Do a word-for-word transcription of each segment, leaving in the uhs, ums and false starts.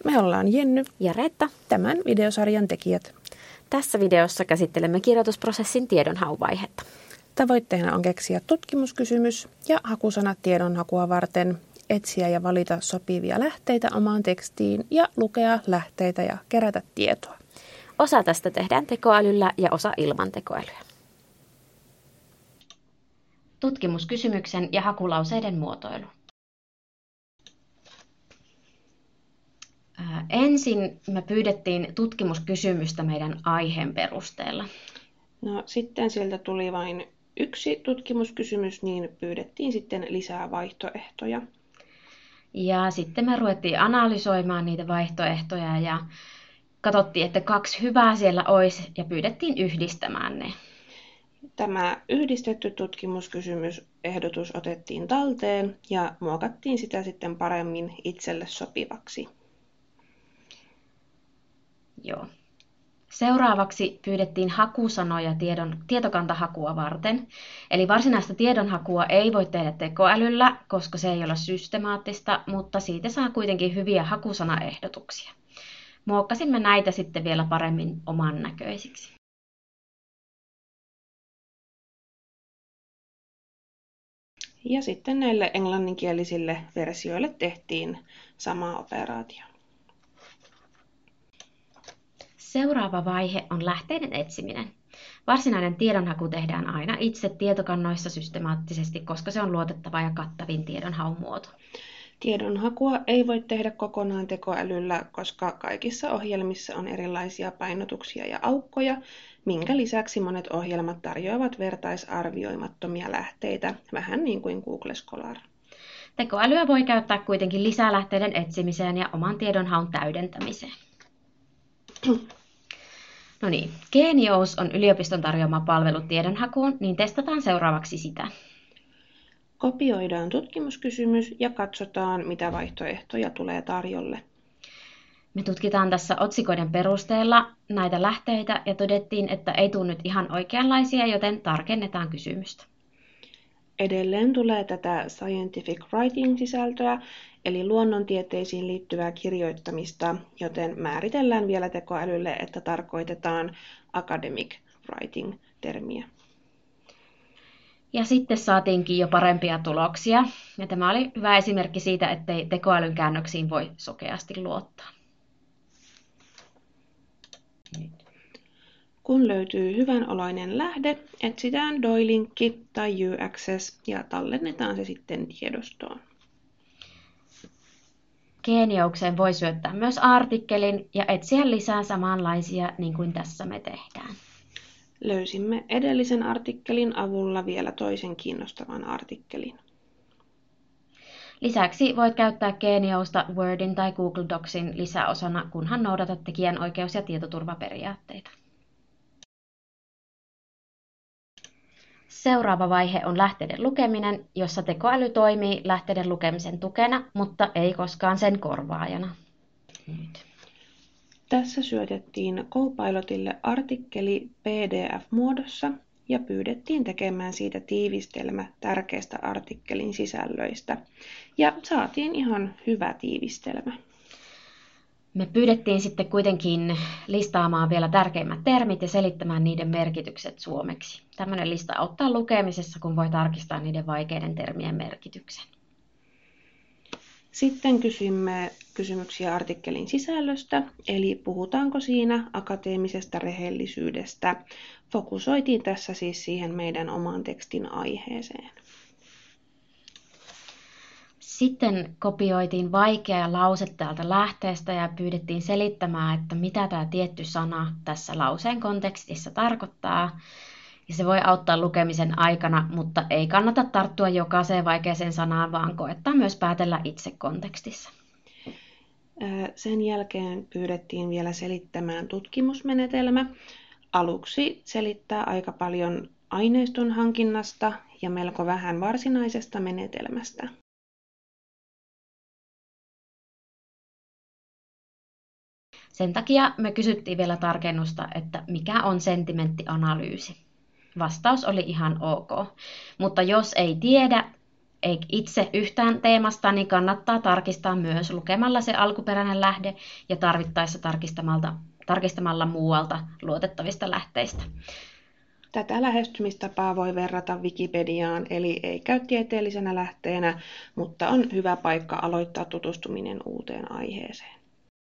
Me ollaan Jenny ja Reetta, tämän videosarjan tekijät. Tässä videossa käsittelemme kirjoitusprosessin tiedonhauvaihetta. Tavoitteena on keksiä tutkimuskysymys ja hakusanat tiedonhakua varten, etsiä ja valita sopivia lähteitä omaan tekstiin ja lukea lähteitä ja kerätä tietoa. Osa tästä tehdään tekoälyllä ja osa ilman tekoälyä. Tutkimuskysymyksen ja hakulauseiden muotoilu. Ää, ensin me pyydettiin tutkimuskysymystä meidän aiheen perusteella. No sitten sieltä tuli vain yksi tutkimuskysymys, niin pyydettiin sitten lisää vaihtoehtoja. Ja sitten me ruvettiin analysoimaan niitä vaihtoehtoja ja katsottiin, että kaksi hyvää siellä olisi ja pyydettiin yhdistämään ne. Tämä yhdistetty tutkimuskysymysehdotus otettiin talteen ja muokattiin sitä sitten paremmin itselle sopivaksi. Joo. Seuraavaksi pyydettiin hakusanoja tiedon, tietokantahakua varten. Eli varsinaista tiedonhakua ei voi tehdä tekoälyllä, koska se ei ole systemaattista, mutta siitä saa kuitenkin hyviä hakusanaehdotuksia. Muokkasimme näitä sitten vielä paremmin oman näköisiksi. Ja sitten näille englanninkielisille versioille tehtiin sama operaatio. Seuraava vaihe on lähteiden etsiminen. Varsinainen tiedonhaku tehdään aina itse tietokannoissa systemaattisesti, koska se on luotettava ja kattavin tiedonhaun muoto. Tiedonhakua ei voi tehdä kokonaan tekoälyllä, koska kaikissa ohjelmissa on erilaisia painotuksia ja aukkoja, minkä lisäksi monet ohjelmat tarjoavat vertaisarvioimattomia lähteitä, vähän niin kuin Google Scholar. Tekoälyä voi käyttää kuitenkin lisälähteiden etsimiseen ja oman tiedonhaun täydentämiseen. No niin, Genius on yliopiston tarjoama palvelu tiedonhakuun, niin testataan seuraavaksi sitä. Kopioidaan tutkimuskysymys ja katsotaan, mitä vaihtoehtoja tulee tarjolle. Me tutkitaan tässä otsikoiden perusteella näitä lähteitä ja todettiin, että ei tule nyt ihan oikeanlaisia, joten tarkennetaan kysymystä. Edelleen tulee tätä scientific writing-sisältöä, eli luonnontieteisiin liittyvää kirjoittamista, joten määritellään vielä tekoälylle, että tarkoitetaan academic writing-termiä. Ja sitten saatiinkin jo parempia tuloksia, ja tämä oli hyvä esimerkki siitä, ettei tekoälyn käännöksiin voi sokeasti luottaa. Kun löytyy hyvän oloinen lähde, etsitään Doi-linkki tai U-Access ja tallennetaan se sitten tiedostoon. Geniukseen voi syöttää myös artikkelin ja etsiä lisää samanlaisia, niin kuin tässä me tehdään. Löysimme edellisen artikkelin avulla vielä toisen kiinnostavan artikkelin. Lisäksi voit käyttää Geniusta Wordin tai Google Docsin lisäosana, kunhan noudatat tekijänoikeus- ja tietoturvaperiaatteita. Seuraava vaihe on lähteiden lukeminen, jossa tekoäly toimii lähteiden lukemisen tukena, mutta ei koskaan sen korvaajana. Nyt. Tässä syötettiin Copilotille artikkeli P D F-muodossa ja pyydettiin tekemään siitä tiivistelmä tärkeistä artikkelin sisällöistä. Ja saatiin ihan hyvä tiivistelmä. Me pyydettiin sitten kuitenkin listaamaan vielä tärkeimmät termit ja selittämään niiden merkitykset suomeksi. Tällainen lista auttaa lukemisessa, kun voi tarkistaa niiden vaikeiden termien merkityksen. Sitten kysymme kysymyksiä artikkelin sisällöstä, eli puhutaanko siinä akateemisesta rehellisyydestä. Fokusoitiin tässä siis siihen meidän oman tekstin aiheeseen. Sitten kopioitiin vaikea lause täältä lähteestä ja pyydettiin selittämään, että mitä tämä tietty sana tässä lauseen kontekstissa tarkoittaa. Ja se voi auttaa lukemisen aikana, mutta ei kannata tarttua jokaiseen vaikeaseen sanaan, vaan koettaa myös päätellä itse kontekstissa. Sen jälkeen pyydettiin vielä selittämään tutkimusmenetelmä. Aluksi selittää aika paljon aineiston hankinnasta ja melko vähän varsinaisesta menetelmästä. Sen takia me kysyttiin vielä tarkennusta, että mikä on sentimenttianalyysi. Vastaus oli ihan ok, mutta jos ei tiedä, ei itse yhtään teemasta, niin kannattaa tarkistaa myös lukemalla se alkuperäinen lähde ja tarvittaessa tarkistamalla, tarkistamalla muualta luotettavista lähteistä. Tätä lähestymistapaa voi verrata Wikipediaan, eli ei käy tieteellisenä lähteenä, mutta on hyvä paikka aloittaa tutustuminen uuteen aiheeseen.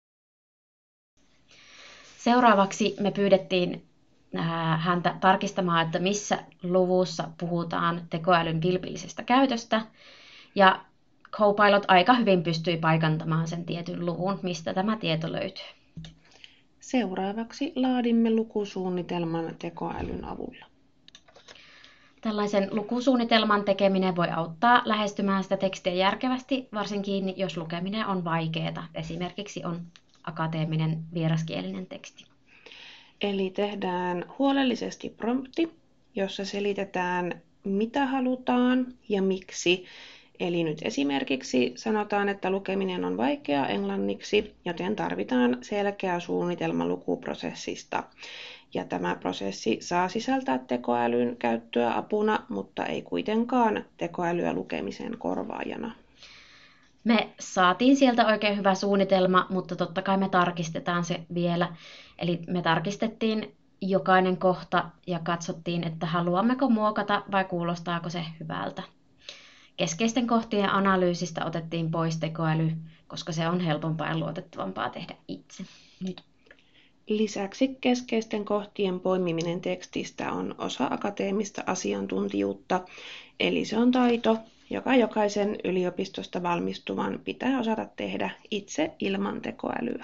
Seuraavaksi me pyydettiin häntä tarkistamaan, että missä luvussa puhutaan tekoälyn vilpillisestä käytöstä, ja Copilot aika hyvin pystyi paikantamaan sen tietyn luvun, mistä tämä tieto löytyy. Seuraavaksi laadimme lukusuunnitelman tekoälyn avulla. Tällaisen lukusuunnitelman tekeminen voi auttaa lähestymään sitä tekstiä järkevästi, varsinkin jos lukeminen on vaikeaa. Esimerkiksi on akateeminen vieraskielinen teksti. Eli tehdään huolellisesti prompti, jossa selitetään, mitä halutaan ja miksi. Eli nyt esimerkiksi sanotaan, että lukeminen on vaikeaa englanniksi, joten tarvitaan selkeä suunnitelma lukuprosessista. Ja tämä prosessi saa sisältää tekoälyn käyttöä apuna, mutta ei kuitenkaan tekoälyä lukemisen korvaajana. Me saatiin sieltä oikein hyvä suunnitelma, mutta totta kai me tarkistetaan se vielä. Eli me tarkistettiin jokainen kohta ja katsottiin, että haluammeko muokata vai kuulostaako se hyvältä. Keskeisten kohtien analyysistä otettiin pois tekoäly, koska se on helpompaa ja luotettavampaa tehdä itse. Nyt. Lisäksi keskeisten kohtien poimiminen tekstistä on osa akateemista asiantuntijuutta, eli se on taito, joka jokaisen yliopistosta valmistuvan pitää osata tehdä itse ilman tekoälyä.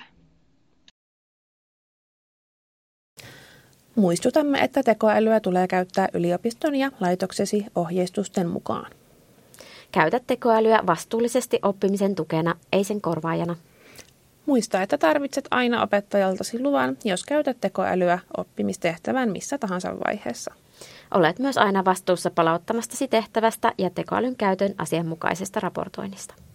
Muistutamme, että tekoälyä tulee käyttää yliopiston ja laitoksesi ohjeistusten mukaan. Käytä tekoälyä vastuullisesti oppimisen tukena, ei sen korvaajana. Muista, että tarvitset aina opettajaltasi luvan, jos käytät tekoälyä oppimistehtävän missä tahansa vaiheessa. Olet myös aina vastuussa palauttamastasi tehtävästä ja tekoälyn käytön asianmukaisesta raportoinnista.